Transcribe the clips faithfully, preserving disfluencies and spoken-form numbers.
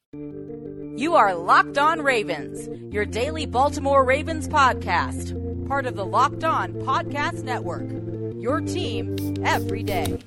You are Locked On Ravens, your daily Baltimore Ravens podcast, part of the Locked On Podcast Network, your team every day.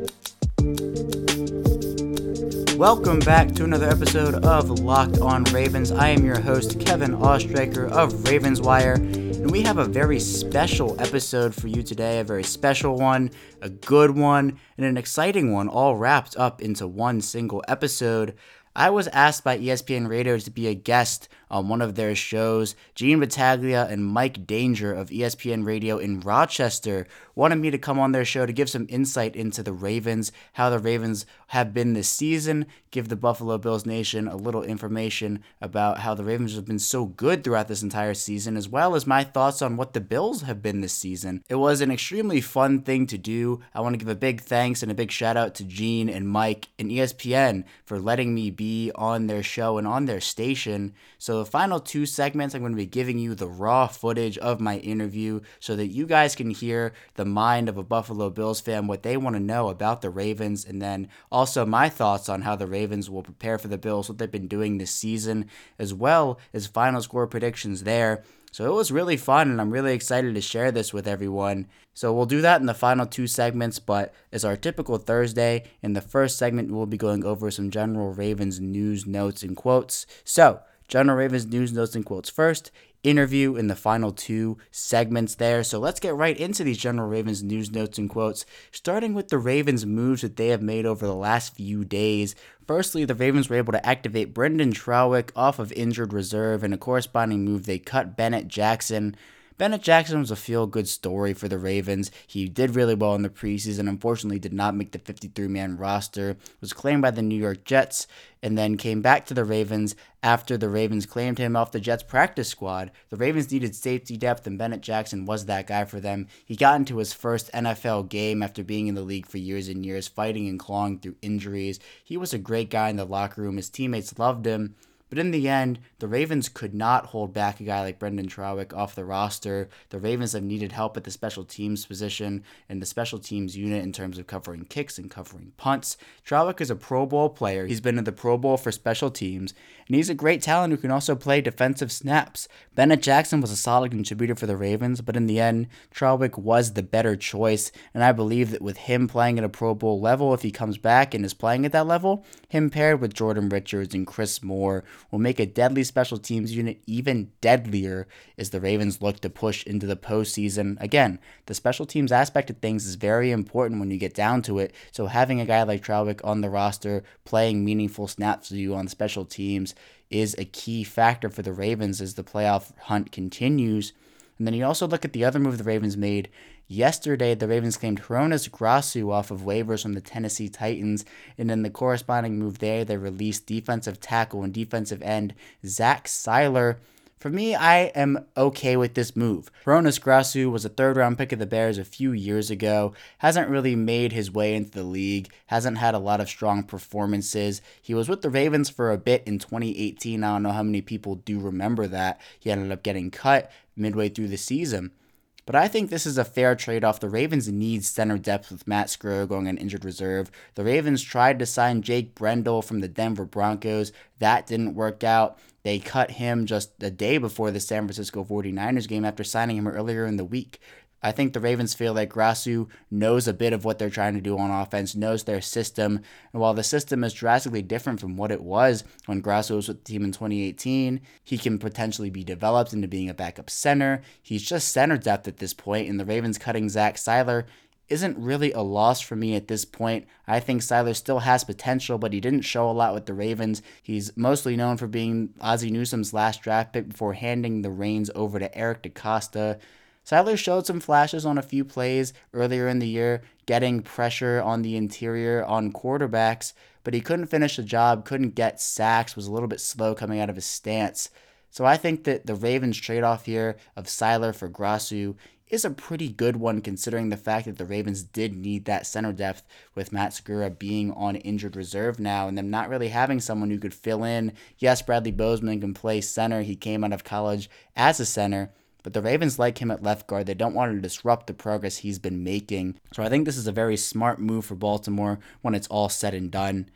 Welcome back to another episode of Locked On Ravens. I am your host, Kevin Oestreicher of Ravens Wire, and we have a very special episode for you today, a very special one, a good one, and an exciting one, all wrapped up into one single episode. I was asked by E S P N Radio to be a guest on one of their shows. Gene Battaglia and Mike Danger of E S P N Radio in Rochester wanted me to come on their show to give some insight into the Ravens, how the Ravens have been this season, give the Buffalo Bills Nation a little information about how the Ravens have been so good throughout this entire season, as well as my thoughts on what the Bills have been this season. It was an extremely fun thing to do. I want to give a big thanks and a big shout out to Gene and Mike and E S P N for letting me be on their show and on their station. So the final two segments, I'm going to be giving you the raw footage of my interview so that you guys can hear the mind of a Buffalo Bills fan, what they want to know about the Ravens, and then also my thoughts on how the Ravens will prepare for the Bills, what they've been doing this season, as well as final score predictions there. So it was really fun, and I'm really excited to share this with everyone. So we'll do that in the final two segments, but as our typical Thursday, in the first segment, we'll be going over some general Ravens news, notes, and quotes. So, general Ravens news, notes, and quotes first, interview in the final two segments there. So let's get right into these general Ravens news, notes, and quotes, starting with the Ravens moves that they have made over the last few days. Firstly, the Ravens were able to activate Brendan Trawick off of injured reserve. In a corresponding move, they cut Bennett Jackson. Bennett Jackson was a feel-good story for the Ravens. He did really well in the preseason, unfortunately did not make the fifty-three man roster, was claimed by the New York Jets, and then came back to the Ravens after the Ravens claimed him off the Jets practice squad. The Ravens needed safety depth, and Bennett Jackson was that guy for them. He got into his first N F L game after being in the league for years and years, fighting and clawing through injuries. He was a great guy in the locker room. His teammates loved him. But in the end, the Ravens could not hold back a guy like Brendan Trawick off the roster. The Ravens have needed help at the special teams position and the special teams unit in terms of covering kicks and covering punts. Trawick is a Pro Bowl player. He's been in the Pro Bowl for special teams, and he's a great talent who can also play defensive snaps. Bennett Jackson was a solid contributor for the Ravens, but in the end, Trawick was the better choice, and I believe that with him playing at a Pro Bowl level, if he comes back and is playing at that level, him paired with Jordan Richards and Chris Moore will make a deadly special teams unit even deadlier as the Ravens look to push into the postseason. Again, the special teams aspect of things is very important when you get down to it, so having a guy like Trawick on the roster playing meaningful snaps for you on special teams is a key factor for the Ravens as the playoff hunt continues. And then you also look at the other move the Ravens made. Yesterday, the Ravens claimed Hroniss Grasu off of waivers from the Tennessee Titans, and in the corresponding move there, they released defensive tackle and defensive end Zach Sieler. For me, I am okay with this move. Hroniss Grasu was a third-round pick of the Bears a few years ago, hasn't really made his way into the league, hasn't had a lot of strong performances. He was with the Ravens for a bit in twenty eighteen. I don't know how many people do remember that. He ended up getting cut midway through the season. But I think this is a fair trade-off. The Ravens need center depth with Matt Skura going on injured reserve. The Ravens tried to sign Jake Brendel from the Denver Broncos. That didn't work out. They cut him just a day before the San Francisco forty-niners game after signing him earlier in the week. I think the Ravens feel like Grasu knows a bit of what they're trying to do on offense, knows their system, and while the system is drastically different from what it was when Grasu was with the team in twenty eighteen, he can potentially be developed into being a backup center. He's just center depth at this point, and the Ravens cutting Zach Sieler isn't really a loss for me at this point. I think Sieler still has potential, but he didn't show a lot with the Ravens. He's mostly known for being Ozzie Newsome's last draft pick before handing the reins over to Eric DeCosta. Sieler showed some flashes on a few plays earlier in the year, getting pressure on the interior on quarterbacks, but he couldn't finish the job, couldn't get sacks, was a little bit slow coming out of his stance. So I think that the Ravens trade-off here of Sieler for Grasu is a pretty good one considering the fact that the Ravens did need that center depth with Matt Skura being on injured reserve now and them not really having someone who could fill in. Yes, Bradley Bozeman can play center. He came out of college as a center, but the Ravens like him at left guard. They don't want to disrupt the progress he's been making. So I think this is a very smart move for Baltimore when it's all said and done.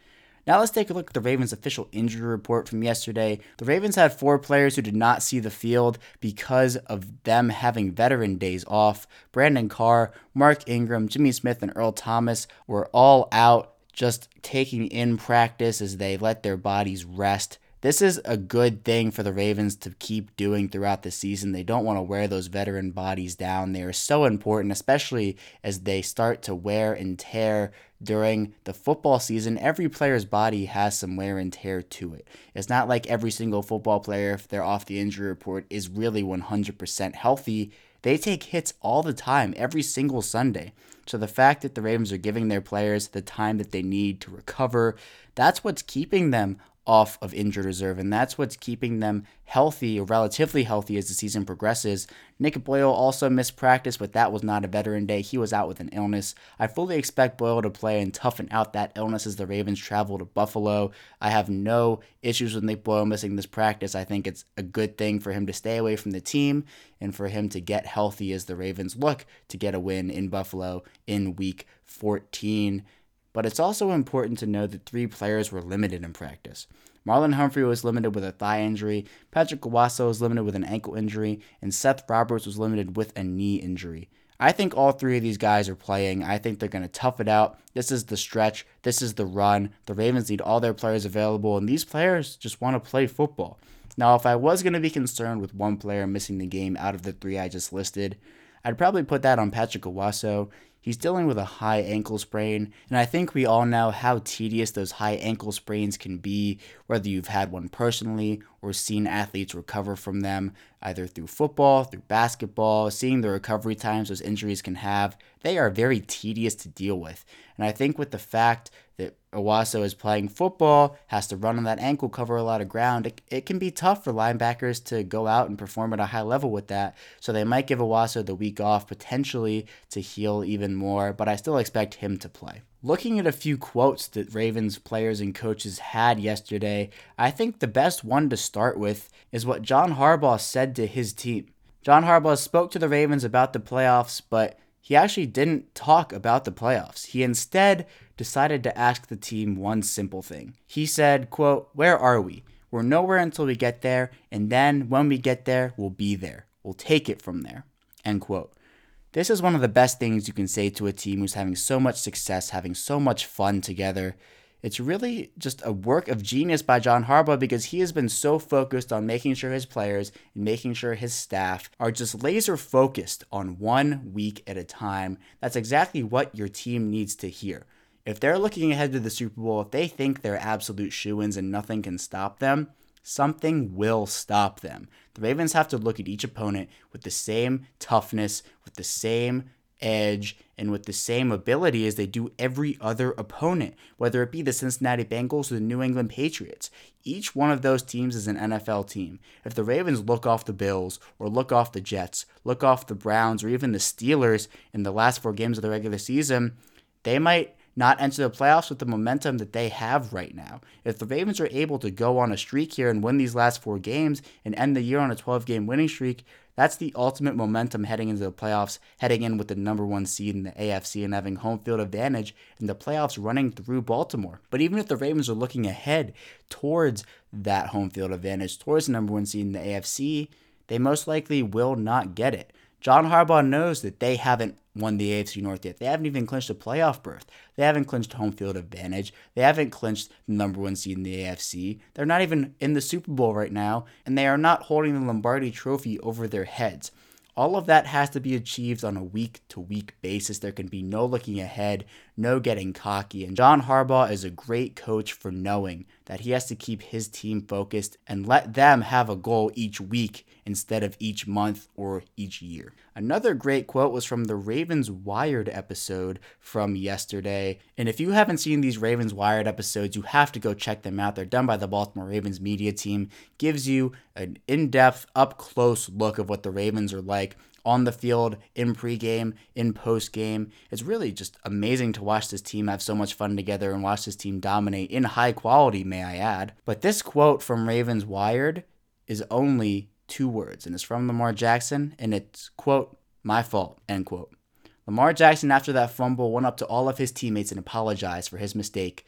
Now let's take a look at the Ravens' official injury report from yesterday. The Ravens had four players who did not see the field because of them having veteran days off. Brandon Carr, Mark Ingram, Jimmy Smith, and Earl Thomas were all out, just taking in practice as they let their bodies rest. This is a good thing for the Ravens to keep doing throughout the season. They don't want to wear those veteran bodies down. They are so important, especially as they start to wear and tear during the football season. Every player's body has some wear and tear to it. It's not like every single football player, if they're off the injury report, is really one hundred percent healthy. They take hits all the time, every single Sunday. So the fact that the Ravens are giving their players the time that they need to recover, that's what's keeping them off of injured reserve, and that's what's keeping them healthy, or relatively healthy, as the season progresses. Nick Boyle also missed practice, but that was not a veteran day. He was out with an illness. I fully expect Boyle to play and toughen out that illness as the Ravens travel to Buffalo. I have no issues with Nick Boyle missing this practice. I think it's a good thing for him to stay away from the team and for him to get healthy as the Ravens look to get a win in Buffalo in week fourteen. But it's also important to know that three players were limited in practice. Marlon Humphrey was limited with a thigh injury, Patrick Owosso was limited with an ankle injury, and Seth Roberts was limited with a knee injury. I think all three of these guys are playing. I think they're going to tough it out. This is the stretch. This is the run. The Ravens need all their players available, and these players just want to play football. Now, if I was going to be concerned with one player missing the game out of the three I just listed, I'd probably put that on Patrick Owosso. He's dealing with a high ankle sprain, and I think we all know how tedious those high ankle sprains can be, whether you've had one personally or seen athletes recover from them, either through football, through basketball, seeing the recovery times those injuries can have. They are very tedious to deal with. And I think with the fact that Owosso is playing football, has to run on that ankle, cover a lot of ground, it, it can be tough for linebackers to go out and perform at a high level with that. So they might give Owosso the week off, potentially to heal even more, but I still expect him to play. Looking at a few quotes that Ravens players and coaches had yesterday, I think the best one to start with is what John Harbaugh said to his team. John Harbaugh spoke to the Ravens about the playoffs, but he actually didn't talk about the playoffs. He instead decided to ask the team one simple thing. He said, quote, "Where are we? We're nowhere until we get there, and then when we get there, we'll be there. We'll take it from there." End quote. This is one of the best things you can say to a team who's having so much success, having so much fun together. It's really just a work of genius by John Harbaugh because he has been so focused on making sure his players and making sure his staff are just laser focused on one week at a time. That's exactly what your team needs to hear. If they're looking ahead to the Super Bowl, if they think they're absolute shoo-ins and nothing can stop them, something will stop them. The Ravens have to look at each opponent with the same toughness, with the same edge, and with the same ability as they do every other opponent, whether it be the Cincinnati Bengals or the New England Patriots. Each one of those teams is an N F L team. If the Ravens look off the Bills or look off the Jets, look off the Browns, or even the Steelers in the last four games of the regular season, they might not enter the playoffs with the momentum that they have right now. If the Ravens are able to go on a streak here and win these last four games and end the year on a twelve-game winning streak, that's the ultimate momentum heading into the playoffs, heading in with the number one seed in the A F C and having home field advantage in the playoffs running through Baltimore. But even if the Ravens are looking ahead towards that home field advantage, towards the number one seed in the A F C, they most likely will not get it. John Harbaugh knows that they haven't won the A F C North yet. They haven't even clinched a playoff berth. They haven't clinched home field advantage. They haven't clinched the number one seed in the A F C. They're not even in the Super Bowl right now, and they are not holding the Lombardi Trophy over their heads. All of that has to be achieved on a week-to-week basis. There can be no looking ahead, no getting cocky. And John Harbaugh is a great coach for knowing that he has to keep his team focused and let them have a goal each week instead of each month or each year. Another great quote was from the Ravens Wired episode from yesterday. And if you haven't seen these Ravens Wired episodes, you have to go check them out. They're done by the Baltimore Ravens media team. Gives you an in-depth, up-close look of what the Ravens are like on the field, in pregame, in postgame. It's really just amazing to watch this team have so much fun together and watch this team dominate in high quality, may I add. But this quote from Ravens Wired is only two words, and it's from Lamar Jackson, and it's, quote, "my fault," end quote. Lamar Jackson, after that fumble, went up to all of his teammates and apologized for his mistake,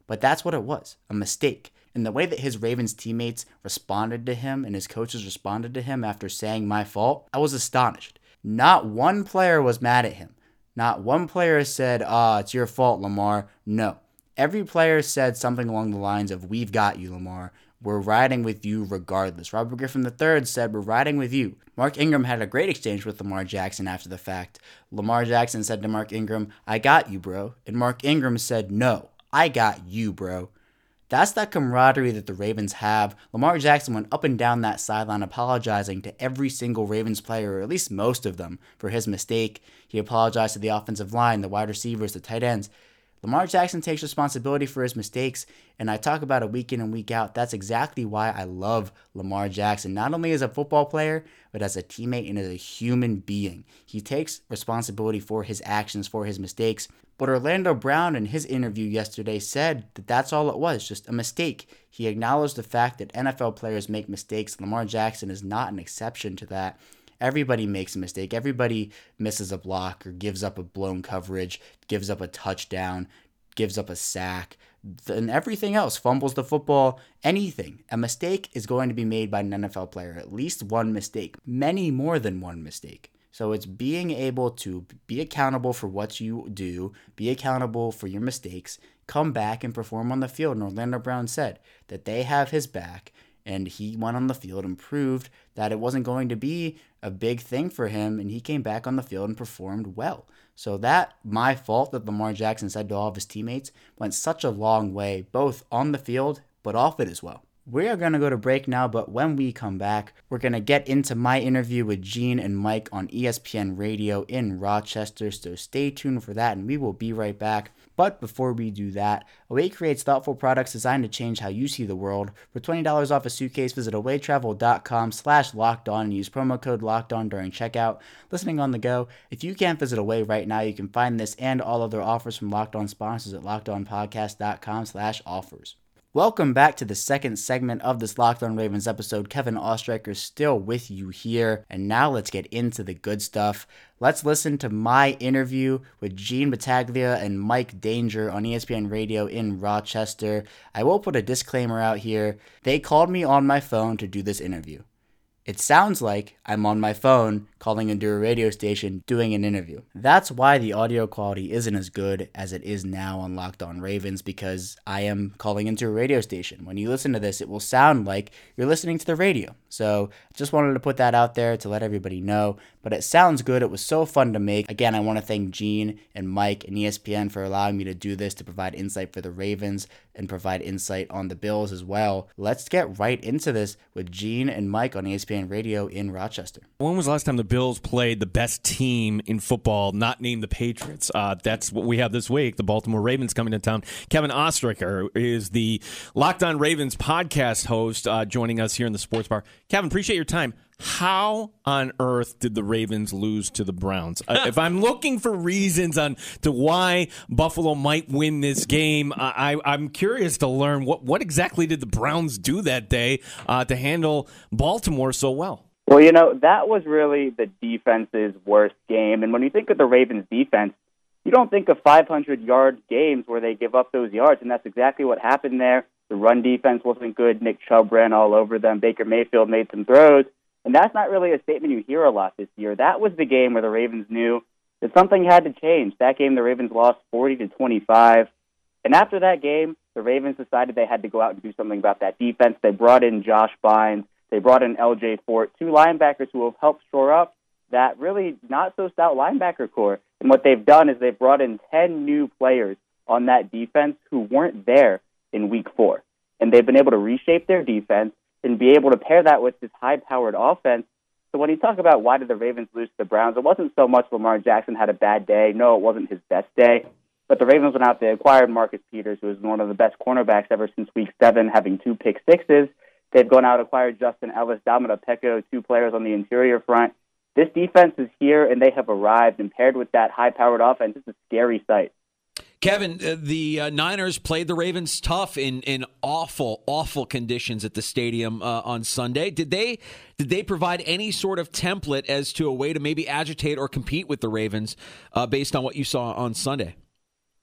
But that's what it was, a mistake. And the way that his Ravens teammates responded to him and his coaches responded to him after saying my fault, I was astonished. Not one player was mad at him. Not one player said, ah, it's your fault, Lamar. No. Every player said something along the lines of, we've got you, Lamar. We're riding with you regardless. Robert Griffin the third said, we're riding with you. Mark Ingram had a great exchange with Lamar Jackson after the fact. Lamar Jackson said to Mark Ingram, I got you, bro. And Mark Ingram said, no, I got you, bro. That's that camaraderie that the Ravens have. Lamar Jackson went up and down that sideline apologizing to every single Ravens player, or at least most of them, for his mistake. He apologized to the offensive line, the wide receivers, the tight ends. Lamar Jackson takes responsibility for his mistakes, and I talk about it week in and week out. That's exactly why I love Lamar Jackson, not only as a football player, but as a teammate and as a human being. He takes responsibility for his actions, for his mistakes. But Orlando Brown in his interview yesterday said that that's all it was, just a mistake. He acknowledged the fact that N F L players make mistakes. Lamar Jackson is not an exception to that. Everybody makes a mistake. Everybody misses a block or gives up a blown coverage, gives up a touchdown, gives up a sack, and everything else, fumbles the football, anything. A mistake is going to be made by an N F L player, at least one mistake, many more than one mistake. So it's being able to be accountable for what you do, be accountable for your mistakes, come back and perform on the field. And Orlando Brown said that they have his back, and he went on the field and proved that it wasn't going to be a big thing for him, and he came back on the field and performed well. So that my fault that Lamar Jackson said to all of his teammates went such a long way, both on the field but off it as well. We are going to go to break now, but when we come back, we're going to get into my interview with Gene and Mike on E S P N Radio in Rochester, so stay tuned for that, and we will be right back. But before we do that, Away creates thoughtful products designed to change how you see the world. For twenty dollars off a suitcase, visit awaytravel.com slash locked on and use promo code locked on during checkout. Listening on the go, if you can't visit Away right now, you can find this and all other offers from Locked On sponsors at lockedonpodcast.com slash offers. Welcome back to the second segment of this Locked On Ravens episode. Kevin Ostreicher still with you here, and now let's get into the good stuff. Let's listen to my interview with Gene Battaglia and Mike Danger on E S P N Radio in Rochester. I will put a disclaimer out here. They called me on my phone to do this interview. It sounds like I'm on my phone calling into a radio station doing an interview. That's why the audio quality isn't as good as it is now on Locked On Ravens, because I am calling into a radio station. When you listen to this, it will sound like you're listening to the radio. So just wanted to put that out there to let everybody know. But it sounds good. It was so fun to make. Again, I want to thank Gene and Mike and E S P N for allowing me to do this, to provide insight for the Ravens and provide insight on the Bills as well. Let's get right into this with Gene and Mike on E S P N Radio in Rochester. When was the last time the Bills played the best team in football, not named the Patriots? Uh, that's what we have this week. The Baltimore Ravens coming to town. Kevin Ostreicher is the Locked On Ravens podcast host, uh, joining us here in the Sports Bar. Kevin, appreciate your time. How on earth did the Ravens lose to the Browns? uh, if I'm looking for reasons on to why Buffalo might win this game, I, I'm curious to learn what, what exactly did the Browns do that day uh, to handle Baltimore so well? Well, you know, that was really the defense's worst game. And when you think of the Ravens' defense, you don't think of five hundred yard games where they give up those yards, and that's exactly what happened there. The run defense wasn't good. Nick Chubb ran all over them. Baker Mayfield made some throws. And that's not really a statement you hear a lot this year. That was the game where the Ravens knew that something had to change. That game, the Ravens lost forty to twenty-five. And after that game, the Ravens decided they had to go out and do something about that defense. They brought in Josh Bynes. They brought in L J Fort, two linebackers who have helped shore up that really not-so-stout linebacker core. And what they've done is they've brought in ten new players on that defense who weren't there in week four. And they've been able to reshape their defense and be able to pair that with this high-powered offense. So when you talk about why did the Ravens lose to the Browns, it wasn't so much Lamar Jackson had a bad day. No, it wasn't his best day. But the Ravens went out, they acquired Marcus Peters, who is one of the best cornerbacks ever since week seven, having two pick sixes. They've gone out and acquired Justin Ellis, Dominic Pecco, two players on the interior front. This defense is here, and they have arrived, and paired with that high-powered offense, it's a scary sight. Kevin, uh, the uh, Niners played the Ravens tough in, in awful, awful conditions at the stadium uh, on Sunday. Did they did they provide any sort of template as to a way to maybe agitate or compete with the Ravens uh, based on what you saw on Sunday?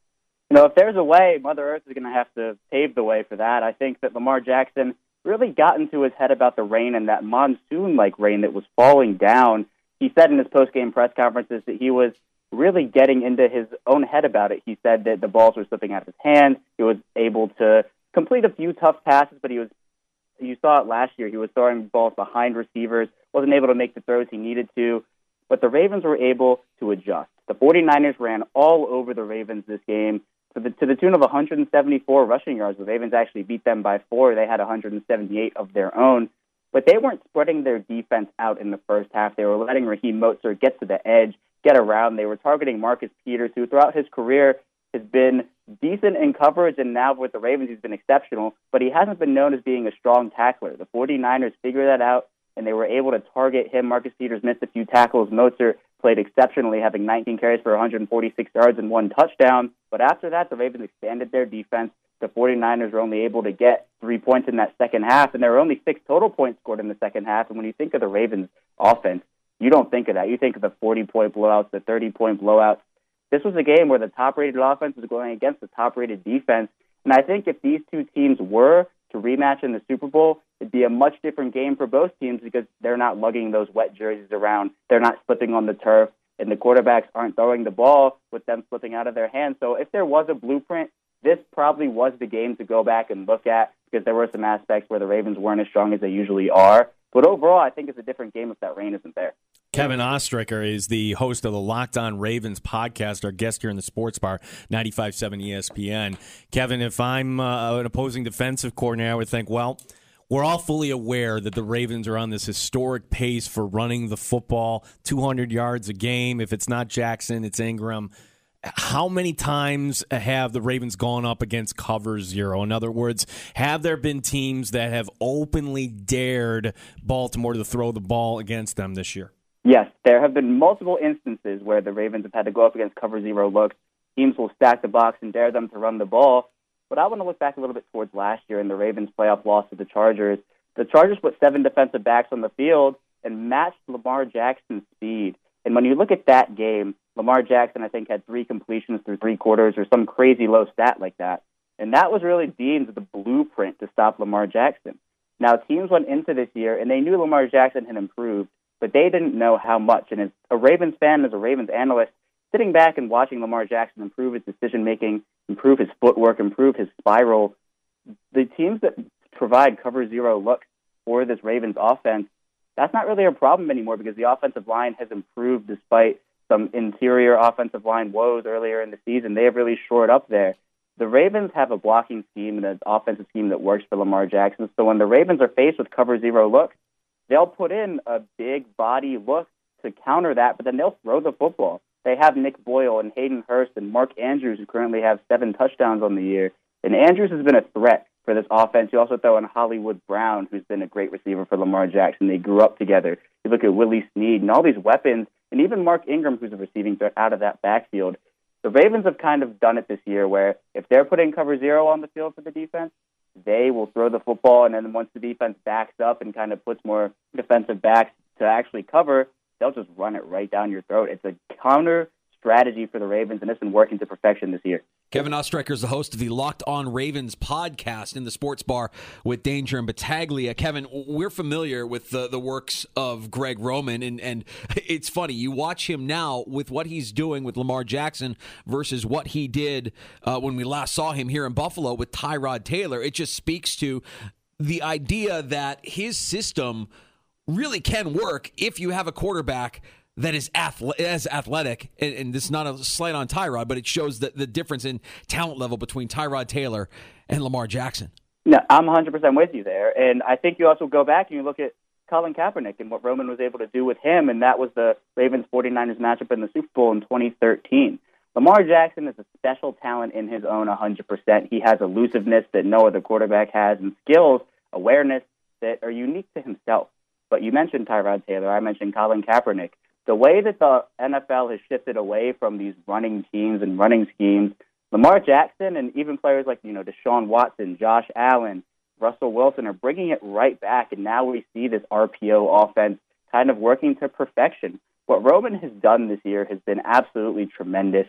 You know, if there's a way, Mother Earth is going to have to pave the way for that. I think that Lamar Jackson really got into his head about the rain and that monsoon-like rain that was falling down. He said in his post-game press conferences that he was really getting into his own head about it. He said that the balls were slipping out of his hands. He was able to complete a few tough passes, but he was, you saw it last year, he was throwing balls behind receivers, wasn't able to make the throws he needed to, but the Ravens were able to adjust. The 49ers ran all over the Ravens this game to the, to the tune of one hundred seventy-four rushing yards. The Ravens actually beat them by four. They had one hundred seventy-eight of their own, but they weren't spreading their defense out in the first half. They were letting Raheem Mostert get to the edge, get around. They were targeting Marcus Peters, who throughout his career has been decent in coverage, and now with the Ravens he's been exceptional, but he hasn't been known as being a strong tackler. The 49ers figured that out, and they were able to target him. Marcus Peters missed a few tackles. Mostert played exceptionally, having nineteen carries for one hundred forty-six yards and one touchdown. But after that, the Ravens expanded their defense. The 49ers were only able to get three points in that second half, and there were only six total points scored in the second half. And when you think of the Ravens' offense, you don't think of that. You think of the forty-point blowouts, the thirty-point blowouts. This was a game where the top-rated offense was going against the top-rated defense. And I think if these two teams were to rematch in the Super Bowl, it'd be a much different game for both teams because they're not lugging those wet jerseys around. They're not slipping on the turf, and the quarterbacks aren't throwing the ball with them slipping out of their hands. So if there was a blueprint, this probably was the game to go back and look at because there were some aspects where the Ravens weren't as strong as they usually are. But overall, I think it's a different game if that rain isn't there. Kevin Oestreicher is the host of the Locked On Ravens podcast, our guest here in the Sports Bar, ninety-five point seven E S P N. Kevin, if I'm uh, an opposing defensive coordinator, I would think, well, we're all fully aware that the Ravens are on this historic pace for running the football, two hundred yards a game. If it's not Jackson, it's Ingram. How many times have the Ravens gone up against cover zero? In other words, have there been teams that have openly dared Baltimore to throw the ball against them this year? Yes, there have been multiple instances where the Ravens have had to go up against cover zero looks. Teams will stack the box and dare them to run the ball. But I want to look back a little bit towards last year in the Ravens' playoff loss to the Chargers. The Chargers put seven defensive backs on the field and matched Lamar Jackson's speed. And when you look at that game, Lamar Jackson, I think, had three completions through three quarters or some crazy low stat like that. And that was really deemed the blueprint to stop Lamar Jackson. Now, teams went into this year, and they knew Lamar Jackson had improved, but they didn't know how much. And as a Ravens fan, as a Ravens analyst, sitting back and watching Lamar Jackson improve his decision-making, improve his footwork, improve his spiral, the teams that provide cover zero looks for this Ravens offense, that's not really a problem anymore because the offensive line has improved despite some interior offensive line woes earlier in the season. They have really shored up there. The Ravens have a blocking scheme and an offensive scheme that works for Lamar Jackson. So when the Ravens are faced with cover zero looks, they'll put in a big body look to counter that, but then they'll throw the football. They have Nick Boyle and Hayden Hurst and Mark Andrews, who currently have seven touchdowns on the year. And Andrews has been a threat for this offense. You also throw in Hollywood Brown, who's been a great receiver for Lamar Jackson. They grew up together. You look at Willie Snead and all these weapons, and even Mark Ingram, who's a receiving threat out of that backfield. The Ravens have kind of done it this year where if they're putting cover zero on the field for the defense, they will throw the football, and then once the defense backs up and kind of puts more defensive backs to actually cover, they'll just run it right down your throat. It's a counter strategy for the Ravens, and it's been working to perfection this year. Kevin Oestreicher is the host of the Locked On Ravens podcast in the Sports Bar with Danger and Battaglia. Kevin, we're familiar with the, the works of Greg Roman, and, and it's funny. You watch him now with what he's doing with Lamar Jackson versus what he did uh, when we last saw him here in Buffalo with Tyrod Taylor. It just speaks to the idea that his system really can work if you have a quarterback that is athle- as athletic, and, and this is not a slight on Tyrod, but it shows the, the difference in talent level between Tyrod Taylor and Lamar Jackson. No, I'm one hundred percent with you there. And I think you also go back and you look at Colin Kaepernick and what Roman was able to do with him, and that was the Ravens 49ers matchup in the Super Bowl in twenty thirteen. Lamar Jackson is a special talent in his own one hundred percent. He has elusiveness that no other quarterback has and skills, awareness that are unique to himself. But you mentioned Tyrod Taylor. I mentioned Colin Kaepernick. The way that the N F L has shifted away from these running teams and running schemes, Lamar Jackson and even players like, you know, Deshaun Watson, Josh Allen, Russell Wilson are bringing it right back, and now we see this R P O offense kind of working to perfection. What Roman has done this year has been absolutely tremendous.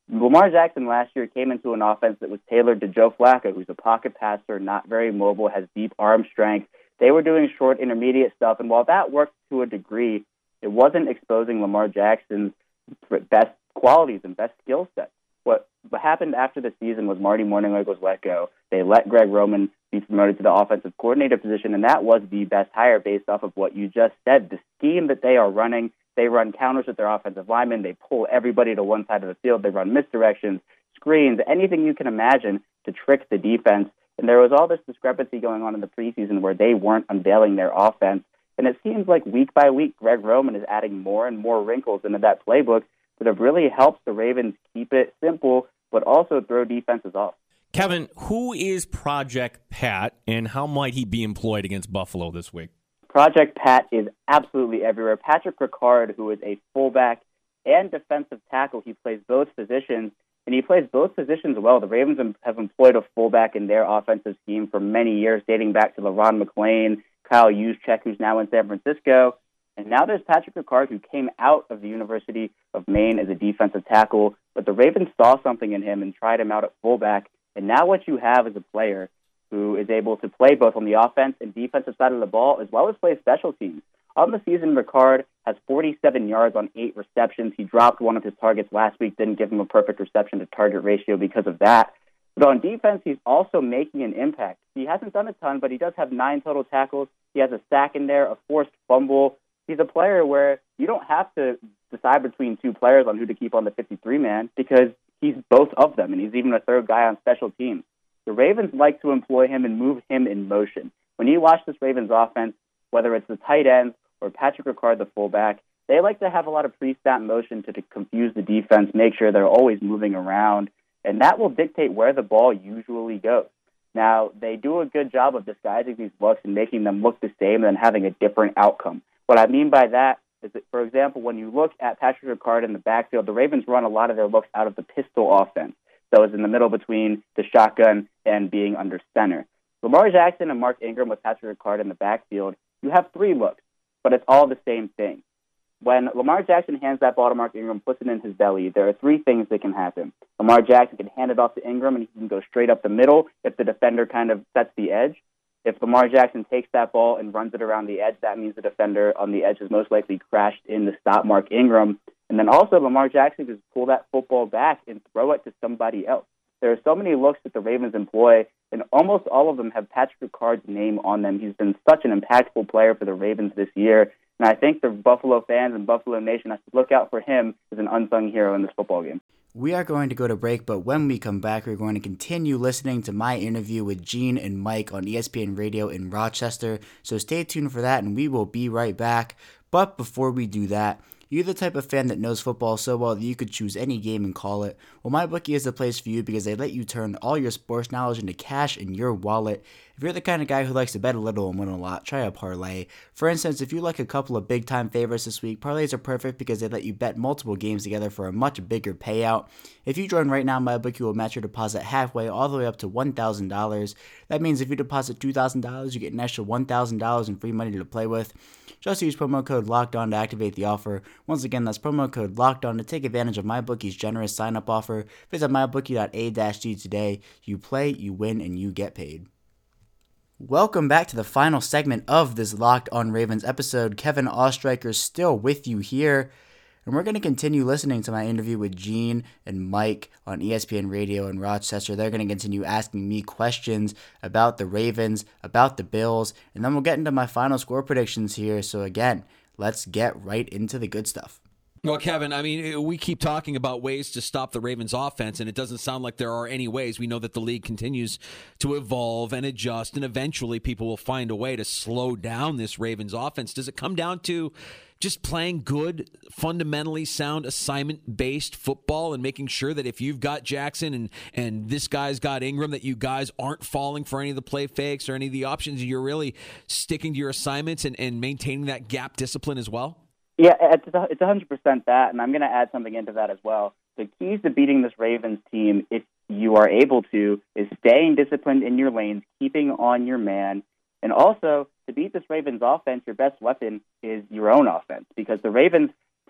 Lamar Jackson last year came into an offense that was tailored to Joe Flacco, who's a pocket passer, not very mobile, has deep arm strength. They were doing short, intermediate stuff, and while that worked to a degree, it wasn't exposing Lamar Jackson's best qualities and best skill sets. What, what happened after the season was Marty Mornhinweg was let go. They let Greg Roman be promoted to the offensive coordinator position, and that was the best hire based off of what you just said. The scheme that they are running, they run counters with their offensive linemen. They pull everybody to one side of the field. They run misdirections, screens, anything you can imagine to trick the defense. And there was all this discrepancy going on in the preseason where they weren't unveiling their offense. And it seems like week by week, Greg Roman is adding more and more wrinkles into that playbook that have really helped the Ravens keep it simple, but also throw defenses off. Kevin, who is Project Pat, and how might he be employed against Buffalo this week? Project Pat is absolutely everywhere. Patrick Ricard, who is a fullback and defensive tackle, he plays both positions, and he plays both positions well. The Ravens have employed a fullback in their offensive scheme for many years, dating back to LeRon McClain, Kyle Juszczyk, who's now in San Francisco. And now there's Patrick Ricard, who came out of the University of Maine as a defensive tackle, but the Ravens saw something in him and tried him out at fullback. And now what you have is a player who is able to play both on the offense and defensive side of the ball, as well as play special teams. On the season, Ricard has forty-seven yards on eight receptions. He dropped one of his targets last week, didn't give him a perfect reception to target ratio because of that. But on defense, he's also making an impact. He hasn't done a ton, but he does have nine total tackles. He has a sack in there, a forced fumble. He's a player where you don't have to decide between two players on who to keep on the fifty-three man because he's both of them, and he's even a third guy on special teams. The Ravens like to employ him and move him in motion. When you watch this Ravens offense, whether it's the tight ends or Patrick Ricard, the fullback, they like to have a lot of pre-snap motion to, to confuse the defense, make sure they're always moving around, and that will dictate where the ball usually goes. Now, they do a good job of disguising these looks and making them look the same and having a different outcome. What I mean by that is that, for example, when you look at Patrick Ricard in the backfield, the Ravens run a lot of their looks out of the pistol offense. So it's in the middle between the shotgun and being under center. Lamar Jackson and Mark Ingram with Patrick Ricard in the backfield, you have three looks, but it's all the same thing. When Lamar Jackson hands that ball to Mark Ingram, puts it in his belly, there are three things that can happen. Lamar Jackson can hand it off to Ingram, and he can go straight up the middle if the defender kind of sets the edge. If Lamar Jackson takes that ball and runs it around the edge, that means the defender on the edge has most likely crashed in to stop Mark Ingram. And then also Lamar Jackson can pull that football back and throw it to somebody else. There are so many looks that the Ravens employ, and almost all of them have Patrick Ricard's name on them. He's been such an impactful player for the Ravens this year. And I think the Buffalo fans and Buffalo Nation has to look out for him as an unsung hero in this football game. We are going to go to break, but when we come back, we're going to continue listening to my interview with Gene and Mike on E S P N Radio in Rochester. So stay tuned for that, and we will be right back. But before we do that, you're the type of fan that knows football so well that you could choose any game and call it. Well, MyBookie is the place for you because they let you turn all your sports knowledge into cash in your wallet. If you're the kind of guy who likes to bet a little and win a lot, try a parlay. For instance, if you like a couple of big-time favorites this week, parlays are perfect because they let you bet multiple games together for a much bigger payout. If you join right now, MyBookie will match your deposit halfway all the way up to one thousand dollars. That means if you deposit two thousand dollars, you get an extra one thousand dollars in free money to play with. Just use promo code LOCKEDON to activate the offer. Once again, that's promo code LOCKEDON to take advantage of MyBookie's generous sign-up offer. Visit my bookie dot a dash d today. You play, you win, and you get paid. Welcome back to the final segment of this Locked on Ravens episode. Kevin Ostreicher still with you here, and we're going to continue listening to my interview with Gene and Mike on E S P N Radio in Rochester. They're going to continue asking me questions about the Ravens, about the Bills, and then we'll get into my final score predictions here. So again, let's get right into the good stuff. Well, Kevin, I mean, we keep talking about ways to stop the Ravens' offense, and it doesn't sound like there are any ways. We know that the league continues to evolve and adjust, and eventually people will find a way to slow down this Ravens' offense. Does it come down to just playing good, fundamentally sound, assignment-based football and making sure that if you've got Jackson and, and this guy's got Ingram, that you guys aren't falling for any of the play fakes or any of the options? You're really sticking to your assignments and, and maintaining that gap discipline as well? Yeah, it's one hundred percent that, and I'm going to add something into that as well. The keys to beating this Ravens team, if you are able to, is staying disciplined in your lanes, keeping on your man, and also to beat this Ravens offense, your best weapon is your own offense, because the Ravens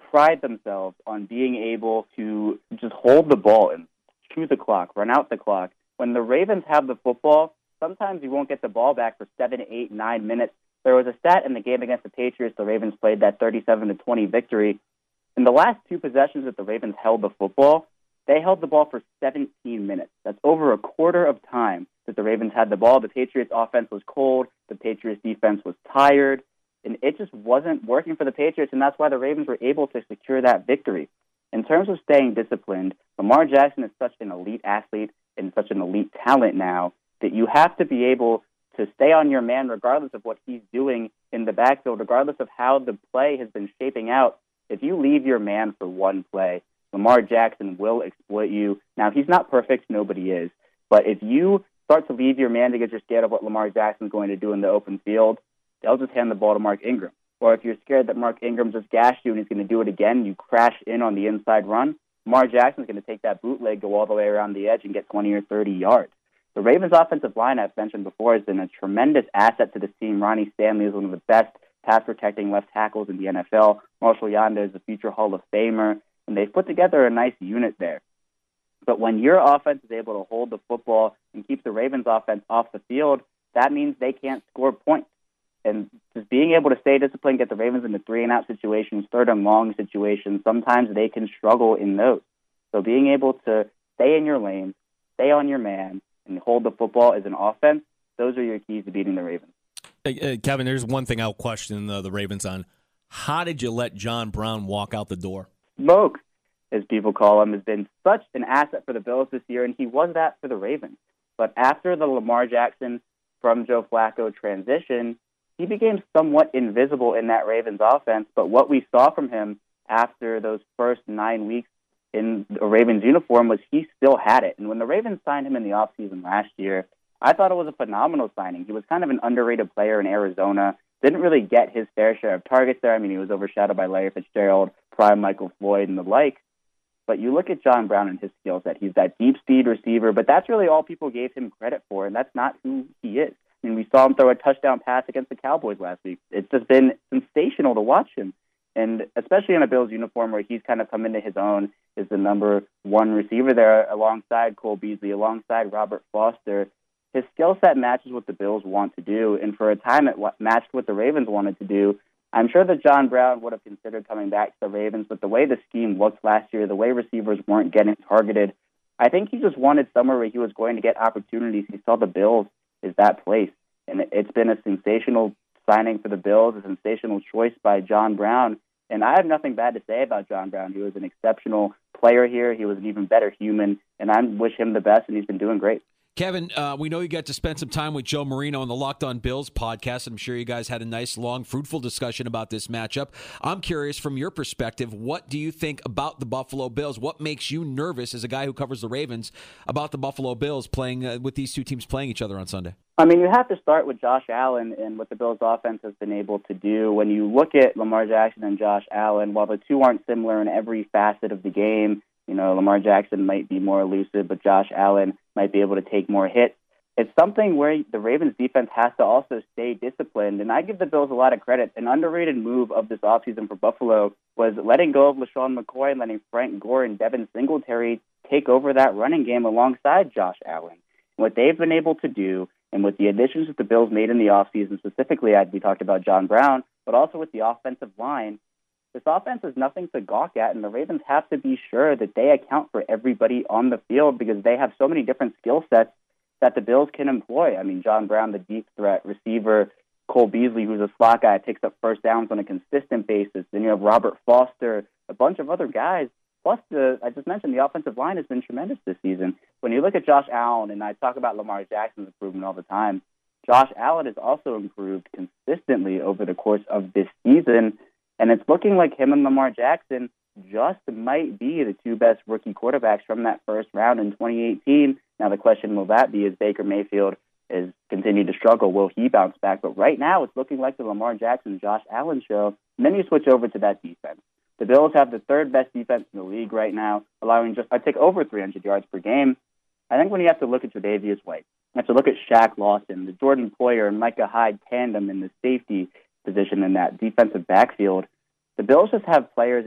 pride themselves on being able to just hold the ball and chew the clock, run out the clock. When the Ravens have the football, sometimes you won't get the ball back for seven, eight, nine minutes. There was a stat in the game against the Patriots. The Ravens played that thirty-seven to twenty victory. In the last two possessions that the Ravens held the football, they held the ball for seventeen minutes. That's over a quarter of time that the Ravens had the ball. The Patriots offense was cold. The Patriots defense was tired. And it just wasn't working for the Patriots, and that's why the Ravens were able to secure that victory. In terms of staying disciplined, Lamar Jackson is such an elite athlete and such an elite talent now that you have to be able to stay on your man regardless of what he's doing in the backfield, regardless of how the play has been shaping out. If you leave your man for one play, Lamar Jackson will exploit you. Now, he's not perfect. Nobody is. But if you start to leave your man because you're scared of what Lamar Jackson's going to do in the open field, they'll just hand the ball to Mark Ingram. Or if you're scared that Mark Ingram just gashed you and he's going to do it again, you crash in on the inside run, Lamar Jackson's going to take that bootleg, go all the way around the edge, and get twenty or thirty yards. The Ravens' offensive line, I've mentioned before, has been a tremendous asset to this team. Ronnie Stanley is one of the best pass-protecting left tackles in the N F L. Marshall Yanda is a future Hall of Famer, and they've put together a nice unit there. But when your offense is able to hold the football and keep the Ravens' offense off the field, that means they can't score points. And just being able to stay disciplined, get the Ravens into three-and-out situations, third-and-long situations, sometimes they can struggle in those. So being able to stay in your lane, stay on your man, and hold the football as an offense, those are your keys to beating the Ravens. Hey, uh, Kevin, there's one thing I'll question uh, the Ravens on. How did you let John Brown walk out the door? Smoke, as people call him, has been such an asset for the Bills this year, and he was that for the Ravens. But after the Lamar Jackson from Joe Flacco transition, he became somewhat invisible in that Ravens offense. But what we saw from him after those first nine weeks in a Ravens uniform was he still had it. And when the Ravens signed him in the offseason last year, I thought it was a phenomenal signing. He was kind of an underrated player in Arizona. Didn't really get his fair share of targets there. I mean, he was overshadowed by Larry Fitzgerald, prime Michael Floyd, and the like. But you look at John Brown and his skill set. He's that deep speed receiver, but that's really all people gave him credit for, and that's not who he is. I mean, we saw him throw a touchdown pass against the Cowboys last week. It's just been sensational to watch him. And especially in a Bills uniform where he's kind of come into his own as the number one receiver there alongside Cole Beasley, alongside Robert Foster. His skill set matches what the Bills want to do. And for a time it matched what the Ravens wanted to do. I'm sure that John Brown would have considered coming back to the Ravens, but the way the scheme looked last year, the way receivers weren't getting targeted, I think he just wanted somewhere where he was going to get opportunities. He saw the Bills as that place. And it's been a sensational signing for the Bills, a sensational choice by John Brown. And I have nothing bad to say about John Brown. He was an exceptional player here. He was an even better human, and I wish him the best, and he's been doing great. Kevin, uh, we know you got to spend some time with Joe Marino on the Locked On Bills podcast. I'm sure you guys had a nice, long, fruitful discussion about this matchup. I'm curious, from your perspective, what do you think about the Buffalo Bills? What makes you nervous as a guy who covers the Ravens about the Buffalo Bills playing uh, with these two teams playing each other on Sunday? I mean, you have to start with Josh Allen and what the Bills' offense has been able to do. When you look at Lamar Jackson and Josh Allen, while the two aren't similar in every facet of the game, you know, Lamar Jackson might be more elusive, but Josh Allen might be able to take more hits. It's something where the Ravens defense has to also stay disciplined. And I give the Bills a lot of credit. An underrated move of this offseason for Buffalo was letting go of LaShawn McCoy and letting Frank Gore and Devin Singletary take over that running game alongside Josh Allen. What they've been able to do, and with the additions that the Bills made in the offseason, specifically, we talked about John Brown, but also with the offensive line, this offense is nothing to gawk at, and the Ravens have to be sure that they account for everybody on the field because they have so many different skill sets that the Bills can employ. I mean, John Brown, the deep threat receiver, Cole Beasley, who's a slot guy, picks up first downs on a consistent basis. Then you have Robert Foster, a bunch of other guys. Plus, the, I just mentioned the offensive line has been tremendous this season. When you look at Josh Allen, and I talk about Lamar Jackson's improvement all the time, Josh Allen has also improved consistently over the course of this season. And it's looking like him and Lamar Jackson just might be the two best rookie quarterbacks from that first round in twenty eighteen. Now, the question will that be as Baker Mayfield has continued to struggle. Will he bounce back? But right now, it's looking like the Lamar Jackson-Josh Allen show. And then you switch over to that defense. The Bills have the third best defense in the league right now, allowing just, I take over three hundred yards per game. I think when you have to look at Tre'Davious White, you have to look at Shaq Lawson, the Jordan Poyer and Micah Hyde tandem in the safety position in that defensive backfield. The Bills just have players at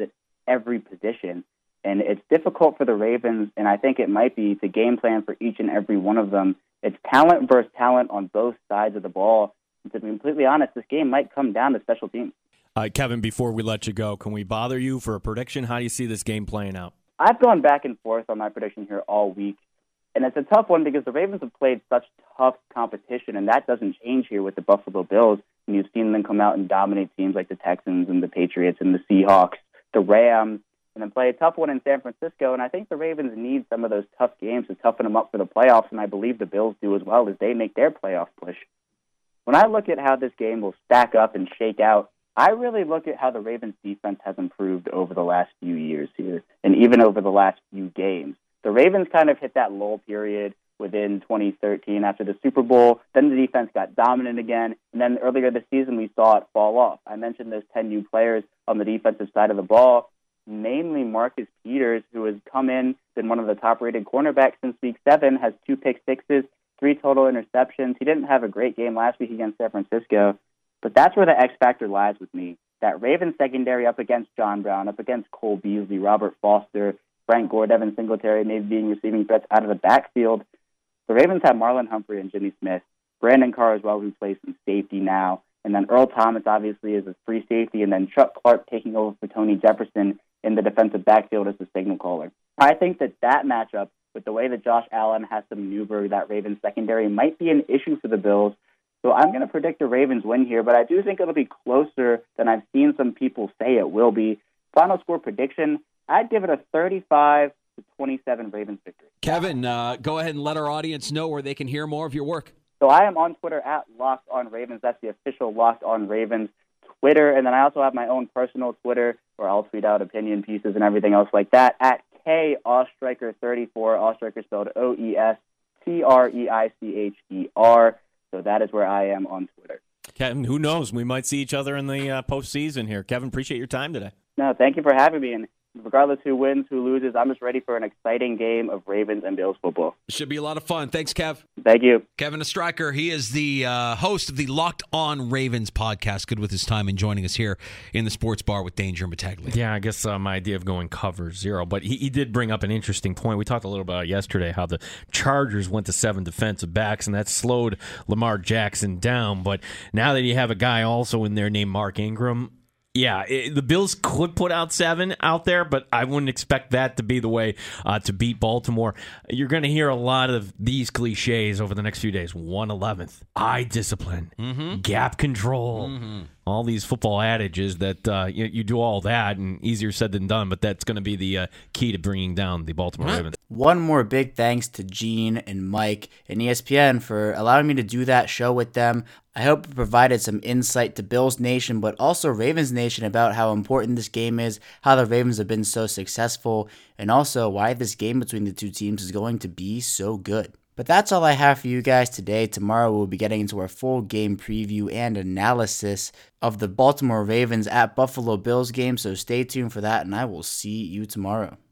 every position. And it's difficult for the Ravens, and I think it might be, to game plan for each and every one of them. It's talent versus talent on both sides of the ball. And to be completely honest, this game might come down to special teams. Uh, Kevin, before we let you go, can we bother you for a prediction? How do you see this game playing out? I've gone back and forth on my prediction here all week, and it's a tough one because the Ravens have played such tough competition, and that doesn't change here with the Buffalo Bills. And you've seen them come out and dominate teams like the Texans and the Patriots and the Seahawks, the Rams, and then play a tough one in San Francisco. And I think the Ravens need some of those tough games to toughen them up for the playoffs, and I believe the Bills do as well as they make their playoff push. When I look at how this game will stack up and shake out, I really look at how the Ravens defense has improved over the last few years here, and even over the last few games. The Ravens kind of hit that lull period within twenty thirteen after the Super Bowl. Then the defense got dominant again, and then earlier this season we saw it fall off. I mentioned those ten new players on the defensive side of the ball, namely Marcus Peters, who has come in, been one of the top-rated cornerbacks since week seven, has two pick sixes, three total interceptions. He didn't have a great game last week against San Francisco. But that's where the X factor lies with me. That Ravens secondary up against John Brown, up against Cole Beasley, Robert Foster, Frank Gore, Devin Singletary, maybe being receiving threats out of the backfield. The Ravens have Marlon Humphrey and Jimmy Smith, Brandon Carr as well, who plays some safety now, and then Earl Thomas obviously is a free safety, and then Chuck Clark taking over for Tony Jefferson in the defensive backfield as the signal caller. I think that that matchup, with the way that Josh Allen has to maneuver that Ravens secondary, might be an issue for the Bills. So I'm going to predict a Ravens win here, but I do think it'll be closer than I've seen some people say it will be. Final score prediction, I'd give it a thirty-five to twenty-seven Ravens victory. Kevin, uh, go ahead and let our audience know where they can hear more of your work. So I am on Twitter at Locked On Ravens. That's the official Locked On Ravens Twitter. And then I also have my own personal Twitter where I'll tweet out opinion pieces and everything else like that at K Oestreicher thirty-four. Oestreicher spelled O E S T R E I C H E R. So that is where I am on Twitter. Kevin, who knows? We might see each other in the uh, postseason here. Kevin, appreciate your time today. No, thank you for having me. And regardless who wins, who loses, I'm just ready for an exciting game of Ravens and Bills football. Should be a lot of fun. Thanks, Kev. Thank you. Kevin Oestreicher, he is the uh, host of the Locked On Ravens podcast. Good with his time and joining us here in the Sports Bar with Danger and Battaglia. Yeah, I guess uh, my idea of going cover zero, but he, he did bring up an interesting point. We talked a little about yesterday how the Chargers went to seven defensive backs, and that slowed Lamar Jackson down. But now that you have a guy also in there named Mark Ingram, yeah, it, the Bills could put out seven out there, but I wouldn't expect that to be the way uh, to beat Baltimore. You're going to hear a lot of these cliches over the next few days. one eleventh, eye discipline, mm-hmm. gap control, mm-hmm. all these football adages that uh, you, you do all that, and easier said than done, but that's going to be the uh, key to bringing down the Baltimore right. Ravens. One more big thanks to Gene and Mike and E S P N for allowing me to do that show with them. I hope it provided some insight to Bills Nation, but also Ravens Nation about how important this game is, how the Ravens have been so successful, and also why this game between the two teams is going to be so good. But that's all I have for you guys today. Tomorrow we'll be getting into our full game preview and analysis of the Baltimore Ravens at Buffalo Bills game, so stay tuned for that, and I will see you tomorrow.